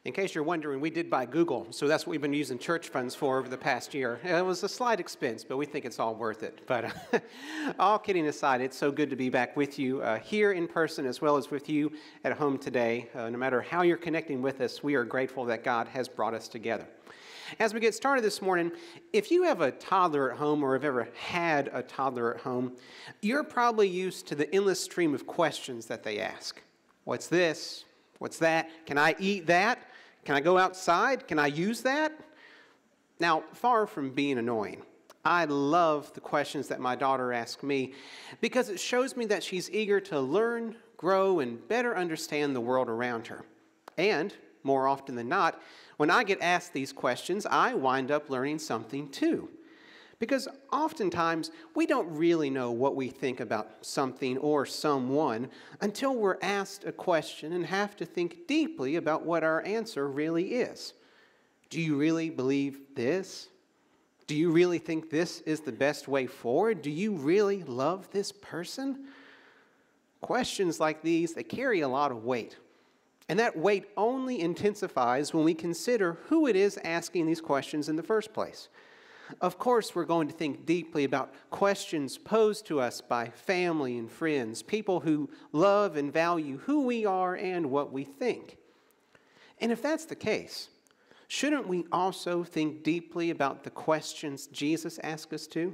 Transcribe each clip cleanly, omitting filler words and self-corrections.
In case you're wondering, we did buy Google, so that's what we've been using church funds for over the past year. It was a slight expense, but we think it's all worth it. But all kidding aside, it's so good to be back with you here in person as well as with you at home today. No matter how you're connecting with us, we are grateful that God has brought us together. As we get started this morning, if you have a toddler at home or have ever had a toddler at home, you're probably used to the endless stream of questions that they ask. What's this? What's that? Can I eat that? Can I go outside? Can I use that? Now, far from being annoying, I love the questions that my daughter asks me because it shows me that she's eager to learn, grow, and better understand the world around her. And, more often than not, when I get asked these questions, I wind up learning something too. Because oftentimes, we don't really know what we think about something or someone until we're asked a question and have to think deeply about what our answer really is. Do you really believe this? Do you really think this is the best way forward? Do you really love this person? Questions like these, they carry a lot of weight. And that weight only intensifies when we consider who it is asking these questions in the first place. Of course, we're going to think deeply about questions posed to us by family and friends, people who love and value who we are and what we think. And if that's the case, shouldn't we also think deeply about the questions Jesus asked us to?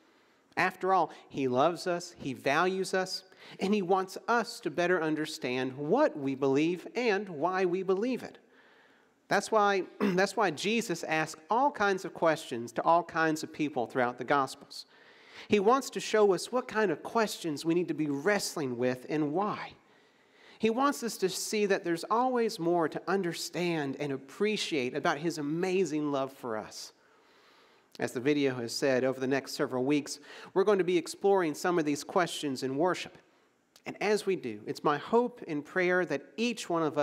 After all, He loves us, He values us, and He wants us to better understand what we believe and why we believe it. That's why Jesus asks all kinds of questions to all kinds of people throughout the Gospels. He wants to show us what kind of questions we need to be wrestling with and why. He wants us to see that there's always more to understand and appreciate about His amazing love for us. As the video has said, over the next several weeks, we're going to be exploring some of these questions in worship. And as we do, it's my hope and prayer that each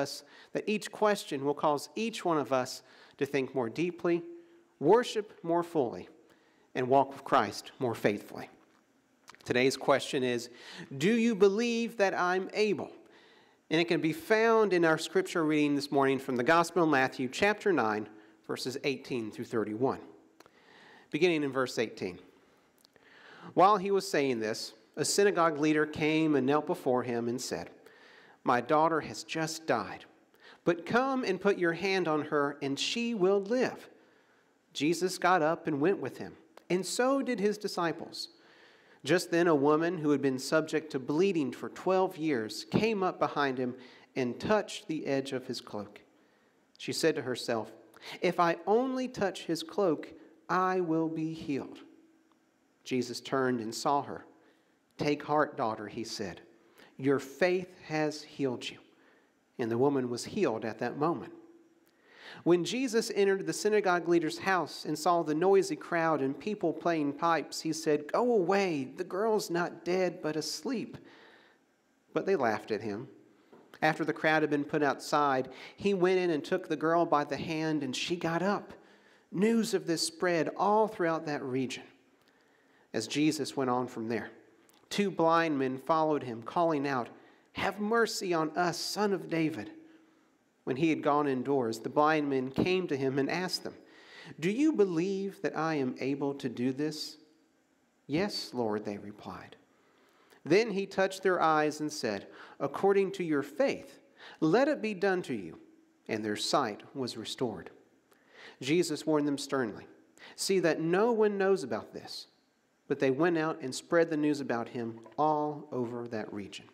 question will cause each one of us to think more deeply, worship more fully, and walk with Christ more faithfully. Today's question is, do you believe that I'm able? And it can be found in our scripture reading this morning from the Gospel of Matthew, chapter 9, verses 18 through 31. Beginning in verse 18. While he was saying this, a synagogue leader came and knelt before him and said, "My daughter has just died, but come and put your hand on her and she will live." Jesus got up and went with him, and so did his disciples. Just then a woman who had been subject to bleeding for 12 years came up behind him and touched the edge of his cloak. She said to herself, "If I only touch his cloak, I will be healed." Jesus turned and saw her. "Take heart, daughter," he said. "Your faith has healed you." And the woman was healed at that moment. When Jesus entered the synagogue leader's house and saw the noisy crowd and people playing pipes, he said, "Go away, the girl's not dead but asleep." But they laughed at him. After the crowd had been put outside, he went in and took the girl by the hand, and she got up. News of this spread all throughout that region. As Jesus went on from there, 2 blind men followed him, calling out, "Have mercy on us, Son of David." When he had gone indoors, the blind men came to him and asked them, "Do you believe that I am able to do this?" "Yes, Lord," they replied. Then he touched their eyes and said, "According to your faith, let it be done to you." And their sight was restored. Jesus warned them sternly, "See that no one knows about this." But they went out and spread the news about him all over that region.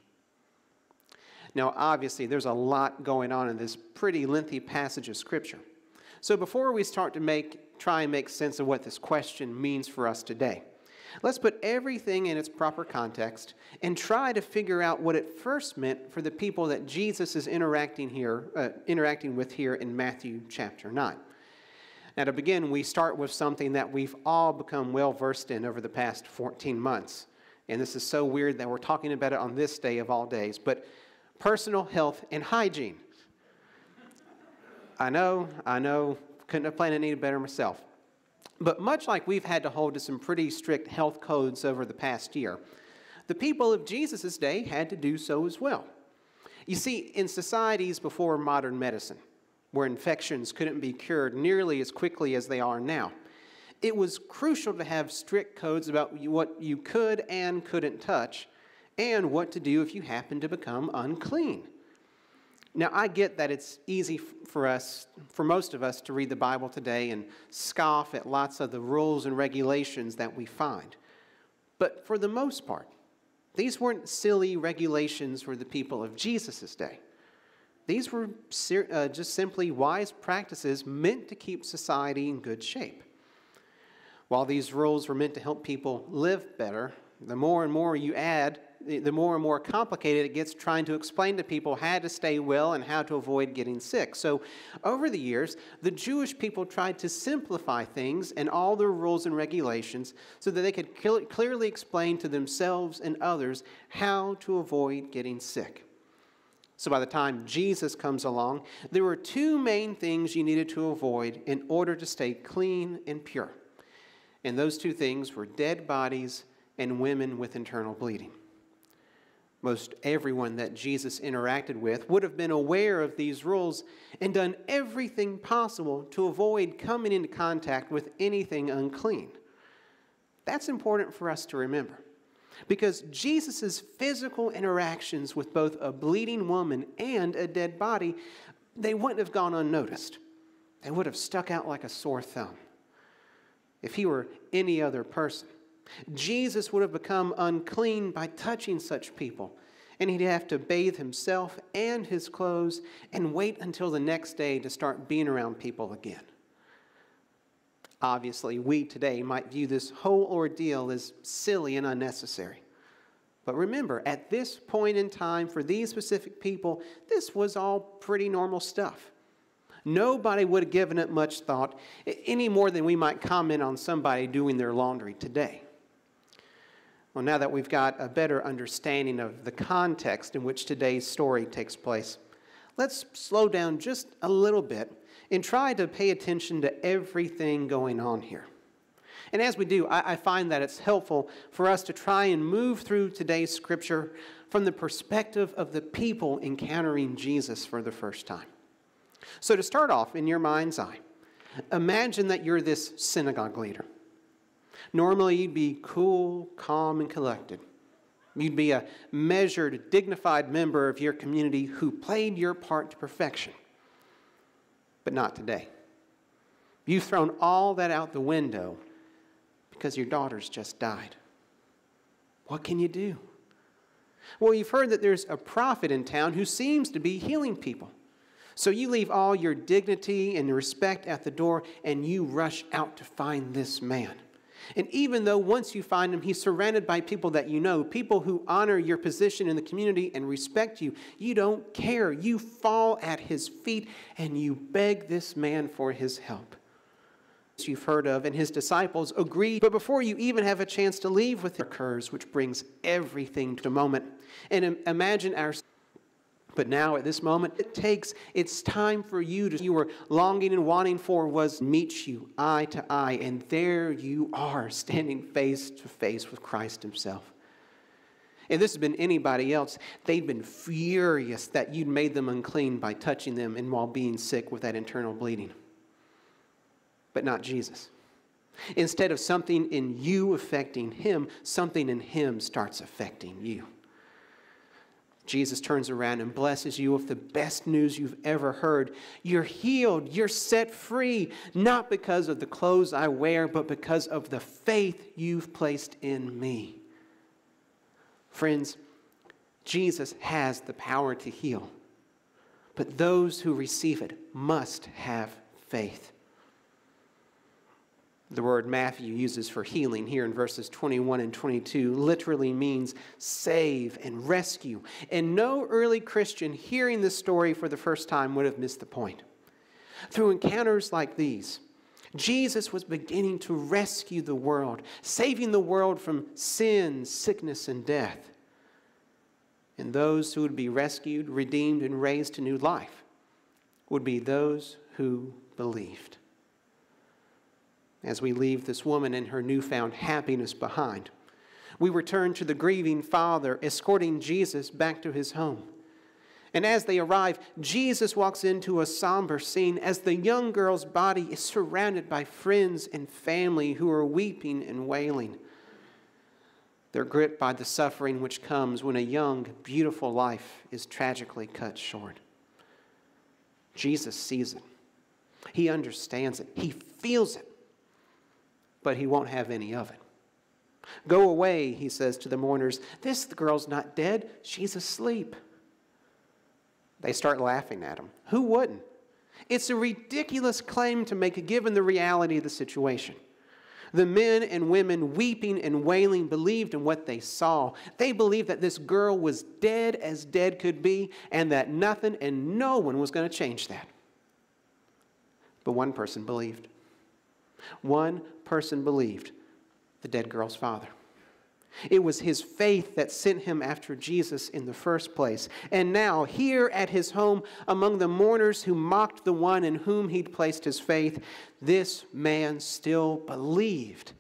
Now, obviously, there's a lot going on in this pretty lengthy passage of Scripture. So before we start to try and make sense of what this question means for us today, let's put everything in its proper context and try to figure out what it first meant for the people that Jesus is interacting with here in Matthew chapter 9. Now, to begin, we start with something that we've all become well versed in over the past 14 months. And this is so weird that we're talking about it on this day of all days, but personal health and hygiene. I know, couldn't have planned any better myself. But much like we've had to hold to some pretty strict health codes over the past year, the people of Jesus' day had to do so as well. You see, in societies before modern medicine, where infections couldn't be cured nearly as quickly as they are now. It was crucial to have strict codes about what you could and couldn't touch, and what to do if you happen to become unclean. Now, I get that it's easy for most of us, to read the Bible today and scoff at lots of the rules and regulations that we find. But for the most part, these weren't silly regulations for the people of Jesus' day. These were just simply wise practices meant to keep society in good shape. While these rules were meant to help people live better, the more and more you add, the more and more complicated it gets trying to explain to people how to stay well and how to avoid getting sick. So over the years, the Jewish people tried to simplify things and all their rules and regulations so that they could clearly explain to themselves and others how to avoid getting sick. So by the time Jesus comes along, there were two main things you needed to avoid in order to stay clean and pure. And those two things were dead bodies and women with internal bleeding. Most everyone that Jesus interacted with would have been aware of these rules and done everything possible to avoid coming into contact with anything unclean. That's important for us to remember, because Jesus' physical interactions with both a bleeding woman and a dead body, they wouldn't have gone unnoticed. They would have stuck out like a sore thumb. If he were any other person, Jesus would have become unclean by touching such people, and he'd have to bathe himself and his clothes and wait until the next day to start being around people again. Obviously, we today might view this whole ordeal as silly and unnecessary. But remember, at this point in time, for these specific people, this was all pretty normal stuff. Nobody would have given it much thought, any more than we might comment on somebody doing their laundry today. Well, now that we've got a better understanding of the context in which today's story takes place, let's slow down just a little bit and try to pay attention to everything going on here. And as we do, I find that it's helpful for us to try and move through today's scripture from the perspective of the people encountering Jesus for the first time. So to start off, in your mind's eye, imagine that you're this synagogue leader. Normally, you'd be cool, calm, and collected. You'd be a measured, dignified member of your community who played your part to perfection. But not today. You've thrown all that out the window because your daughter's just died. What can you do? Well, you've heard that there's a prophet in town who seems to be healing people. So you leave all your dignity and respect at the door, and you rush out to find this man. And even though once you find him, he's surrounded by people that you know, people who honor your position in the community and respect you, you don't care. You fall at his feet and you beg this man for his help. You've heard of, and his disciples agree, but before you even have a chance to leave with it occurs, which brings everything to a moment. And imagine But now at this moment, it's time for you were longing and wanting for was meet you eye to eye. And there you are, standing face to face with Christ himself. If this had been anybody else, they'd been furious that you'd made them unclean by touching them and while being sick with that internal bleeding. But not Jesus. Instead of something in you affecting him, something in him starts affecting you. Jesus turns around and blesses you with the best news you've ever heard. You're healed. You're set free, not because of the clothes I wear, but because of the faith you've placed in me. Friends, Jesus has the power to heal, but those who receive it must have faith. The word Matthew uses for healing here in verses 21 and 22 literally means save and rescue. And no early Christian hearing this story for the first time would have missed the point. Through encounters like these, Jesus was beginning to rescue the world, saving the world from sin, sickness, and death. And those who would be rescued, redeemed, and raised to new life would be those who believed. As we leave this woman and her newfound happiness behind, we return to the grieving father escorting Jesus back to his home. And as they arrive, Jesus walks into a somber scene as the young girl's body is surrounded by friends and family who are weeping and wailing. They're gripped by the suffering which comes when a young, beautiful life is tragically cut short. Jesus sees it. He understands it. He feels it. But he won't have any of it. "Go away," he says to the mourners. "This girl's not dead. She's asleep." They start laughing at him. Who wouldn't? It's a ridiculous claim to make given the reality of the situation. The men and women weeping and wailing believed in what they saw. They believed that this girl was dead as dead could be and that nothing and no one was going to change that. But one person believed. One person believed, the dead girl's father. It was his faith that sent him after Jesus in the first place. And now, here at his home, among the mourners who mocked the one in whom he'd placed his faith, this man still believed.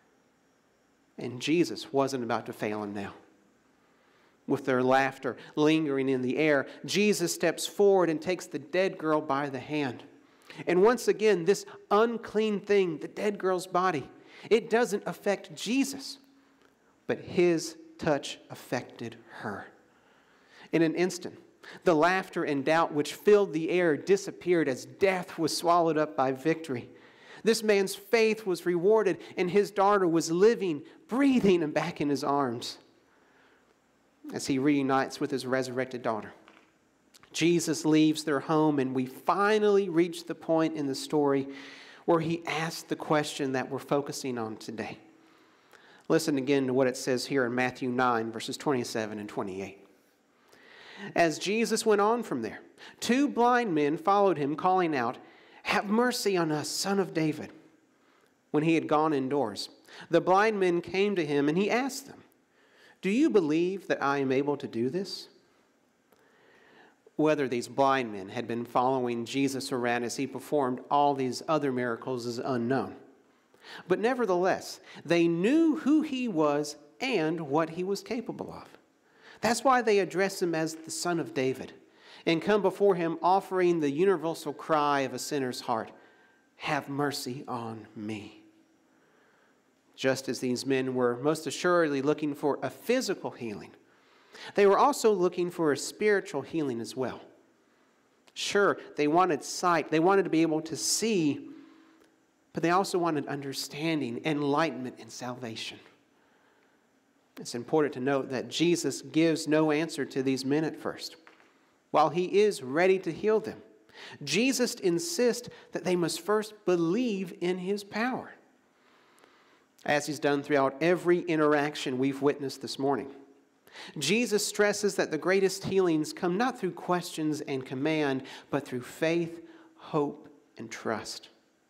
And Jesus wasn't about to fail him now. With their laughter lingering in the air, Jesus steps forward and takes the dead girl by the hand. And once again, this unclean thing, the dead girl's body, it doesn't affect Jesus. But his touch affected her. In an instant, the laughter and doubt which filled the air disappeared as death was swallowed up by victory. This man's faith was rewarded, and his daughter was living, breathing, and back in his arms as he reunites with his resurrected daughter. Jesus leaves their home, and we finally reach the point in the story where he asks the question that we're focusing on today. Listen again to what it says here in Matthew 9, verses 27 and 28. As Jesus went on from there, 2 blind men followed him, calling out, "Have mercy on us, Son of David." When he had gone indoors, the blind men came to him, and he asked them, "Do you believe that I am able to do this?" Whether these blind men had been following Jesus around as he performed all these other miracles is unknown. But nevertheless, they knew who he was and what he was capable of. That's why they address him as the Son of David and come before him offering the universal cry of a sinner's heart, "Have mercy on me." Just as these men were most assuredly looking for a physical healing, they were also looking for a spiritual healing as well. Sure, they wanted sight. They wanted to be able to see, but they also wanted understanding, enlightenment, and salvation. It's important to note that Jesus gives no answer to these men at first. While he is ready to heal them, Jesus insists that they must first believe in his power, as he's done throughout every interaction we've witnessed this morning. Jesus stresses that the greatest healings come not through questions and command, but through faith, hope, and trust.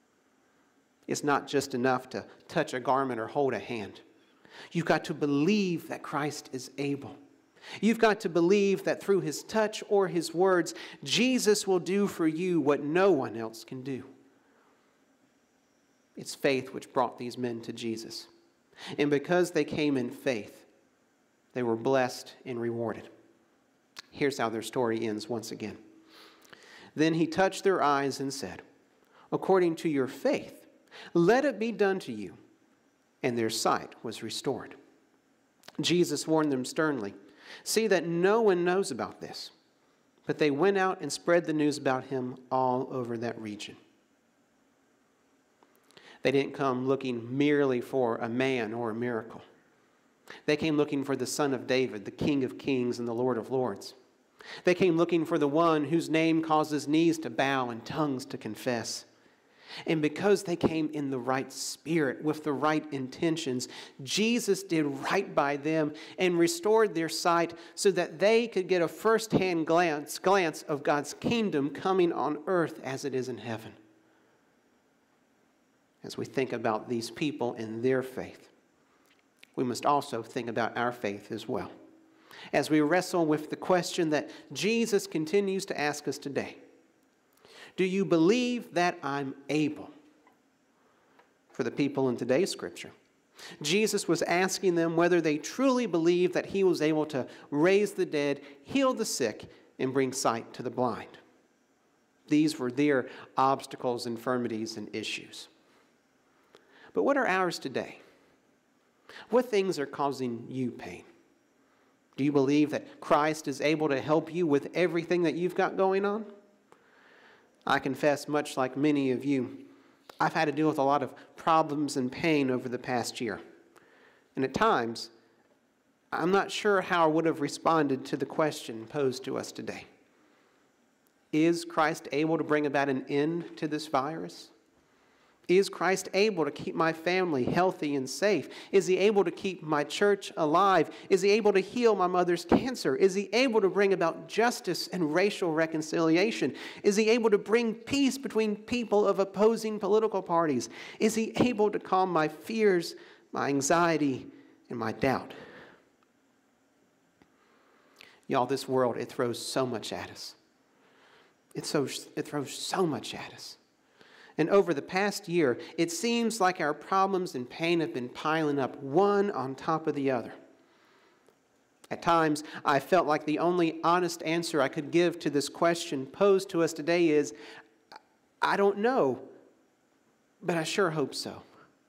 It's not just enough to touch a garment or hold a hand. You've got to believe that Christ is able. You've got to believe that through his touch or his words, Jesus will do for you what no one else can do. It's faith which brought these men to Jesus. And because they came in faith, they were blessed and rewarded. Here's how their story ends once again. Then he touched their eyes and said, "According to your faith, let it be done to you." And their sight was restored. Jesus warned them sternly, "See that no one knows about this." But they went out and spread the news about him all over that region. They didn't come looking merely for a man or a miracle. They came looking for the Son of David, the King of Kings and the Lord of Lords. They came looking for the one whose name causes knees to bow and tongues to confess. And because they came in the right spirit, with the right intentions, Jesus did right by them and restored their sight so that they could get a first-hand glance of God's kingdom coming on earth as it is in heaven. As we think about these people and their faith, we must also think about our faith as well, as we wrestle with the question that Jesus continues to ask us today. Do you believe that I'm able? For the people in today's scripture, Jesus was asking them whether they truly believed that he was able to raise the dead, heal the sick, and bring sight to the blind. These were their obstacles, infirmities, and issues. But what are ours today? What things are causing you pain? Do you believe that Christ is able to help you with everything that you've got going on? I confess, much like many of you, I've had to deal with a lot of problems and pain over the past year. And at times, I'm not sure how I would have responded to the question posed to us today. Is Christ able to bring about an end to this virus? Is Christ able to keep my family healthy and safe? Is he able to keep my church alive? Is he able to heal my mother's cancer? Is he able to bring about justice and racial reconciliation? Is he able to bring peace between people of opposing political parties? Is he able to calm my fears, my anxiety, and my doubt? Y'all, this world, it throws so much at us. It throws so much at us. And over the past year, it seems like our problems and pain have been piling up one on top of the other. At times, I felt like the only honest answer I could give to this question posed to us today is, I don't know, but I sure hope so.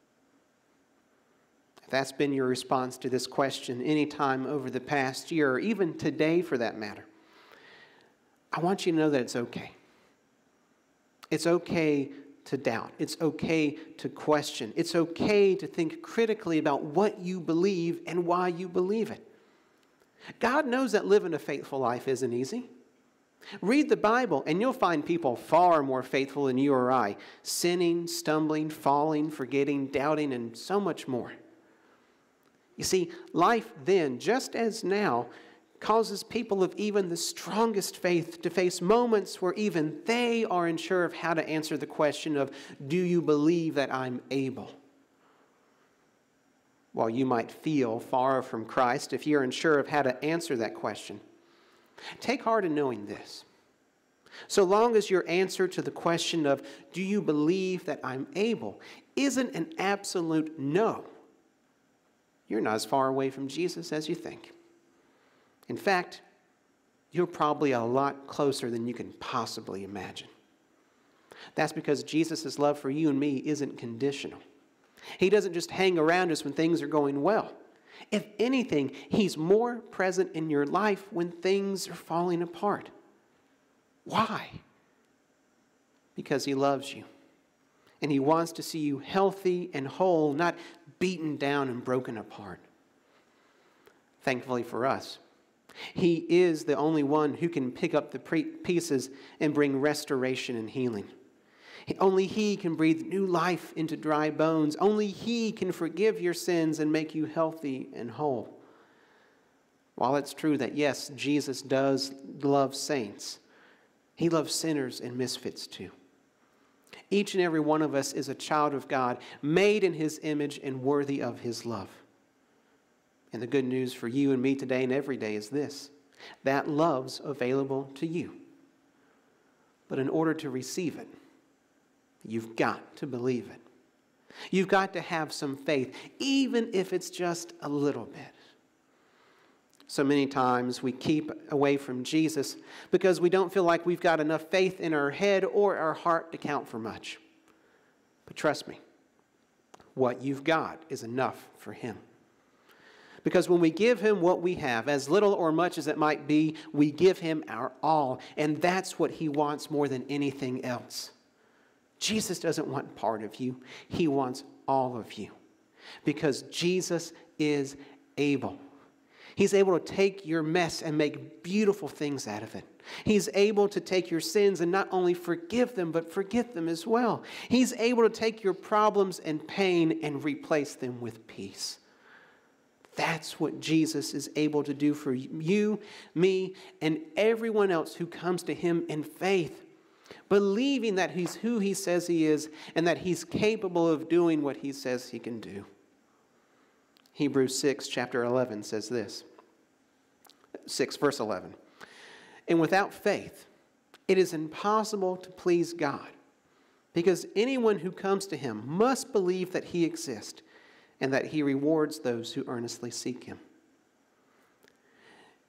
If that's been your response to this question any time over the past year, or even today for that matter, I want you to know that it's okay. It's okay to doubt. It's okay to question. It's okay to think critically about what you believe and why you believe it. God knows that living a faithful life isn't easy. Read the Bible and you'll find people far more faithful than you or I, sinning, stumbling, falling, forgetting, doubting, and so much more. You see, life then, just as now, causes people of even the strongest faith to face moments where even they are unsure of how to answer the question of, do you believe that I'm able? While you might feel far from Christ, if you're unsure of how to answer that question, take heart in knowing this. So long as your answer to the question of, do you believe that I'm able, isn't an absolute no, you're not as far away from Jesus as you think. In fact, you're probably a lot closer than you can possibly imagine. That's because Jesus' love for you and me isn't conditional. He doesn't just hang around us when things are going well. If anything, he's more present in your life when things are falling apart. Why? Because he loves you. And he wants to see you healthy and whole, not beaten down and broken apart. Thankfully for us, he is the only one who can pick up the pieces and bring restoration and healing. Only he can breathe new life into dry bones. Only he can forgive your sins and make you healthy and whole. While it's true that, yes, Jesus does love saints, he loves sinners and misfits too. Each and every one of us is a child of God, made in his image and worthy of his love. And the good news for you and me today and every day is this: that love's available to you. But in order to receive it, you've got to believe it. You've got to have some faith, even if it's just a little bit. So many times we keep away from Jesus because we don't feel like we've got enough faith in our head or our heart to count for much. But trust me, what you've got is enough for him. Because when we give him what we have, as little or much as it might be, we give him our all. And that's what he wants more than anything else. Jesus doesn't want part of you. He wants all of you. Because Jesus is able. He's able to take your mess and make beautiful things out of it. He's able to take your sins and not only forgive them, but forget them as well. He's able to take your problems and pain and replace them with peace. That's what Jesus is able to do for you, me, and everyone else who comes to him in faith, believing that he's who he says he is and that he's capable of doing what he says he can do. Hebrews 6, chapter 11 says this, 6, verse 11. And without faith, it is impossible to please God, because anyone who comes to him must believe that he exists and that he rewards those who earnestly seek him.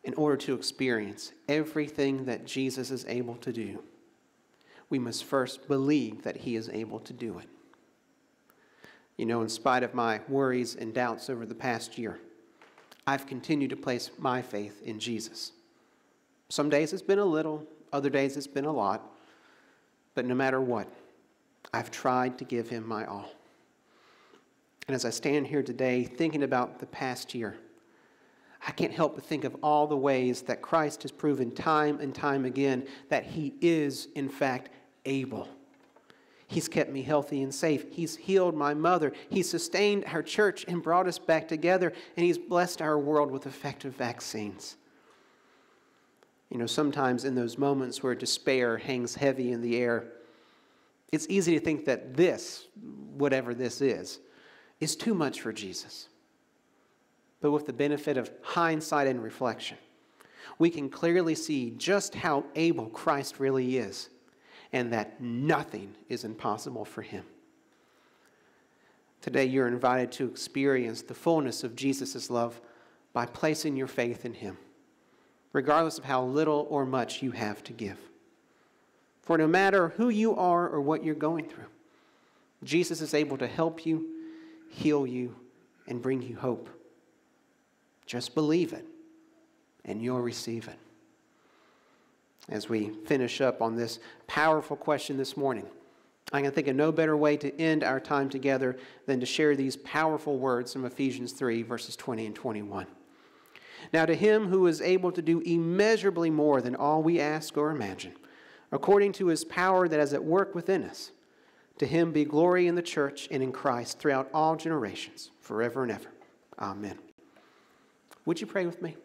in order to experience everything that Jesus is able to do, we must first believe that he is able to do it. You know, in spite of my worries and doubts over the past year, I've continued to place my faith in Jesus. Some days it's been a little, other days it's been a lot, but no matter what, I've tried to give him my all. And as I stand here today thinking about the past year, I can't help but think of all the ways that Christ has proven time and time again that he is, in fact, able. He's kept me healthy and safe. He's healed my mother. He's sustained our church and brought us back together. And he's blessed our world with effective vaccines. You know, sometimes in those moments where despair hangs heavy in the air, it's easy to think that this, whatever this is too much for Jesus. But with the benefit of hindsight and reflection, we can clearly see just how able Christ really is, and that nothing is impossible for him. Today, you're invited to experience the fullness of Jesus' love by placing your faith in him, regardless of how little or much you have to give. For no matter who you are or what you're going through, Jesus is able to help you, heal you, and bring you hope. Just believe it, and you'll receive it. As we finish up on this powerful question this morning, I can think of no better way to end our time together than to share these powerful words from Ephesians 3, verses 20 and 21. Now to him who is able to do immeasurably more than all we ask or imagine, according to his power that is at work within us, to him be glory in the church and in Christ throughout all generations, forever and ever. Amen. Would you pray with me?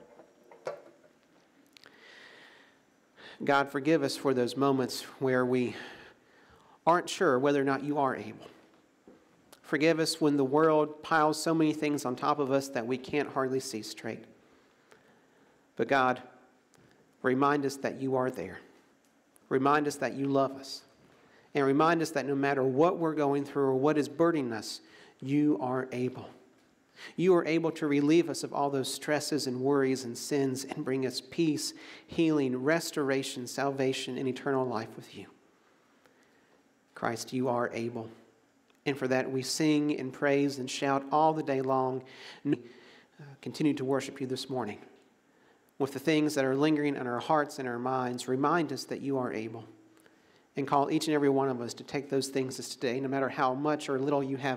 God, forgive us for those moments where we aren't sure whether or not you are able. Forgive us when the world piles so many things on top of us that we can't hardly see straight. But God, remind us that you are there. Remind us that you love us. And remind us that no matter what we're going through or what is burdening us, you are able. You are able to relieve us of all those stresses and worries and sins and bring us peace, healing, restoration, salvation, and eternal life with you. Christ, you are able. And for that we sing and praise and shout all the day long. Continue to worship you this morning. With the things that are lingering in our hearts and our minds, remind us that you are able. And call each and every one of us to take those things as today, no matter how much or little you have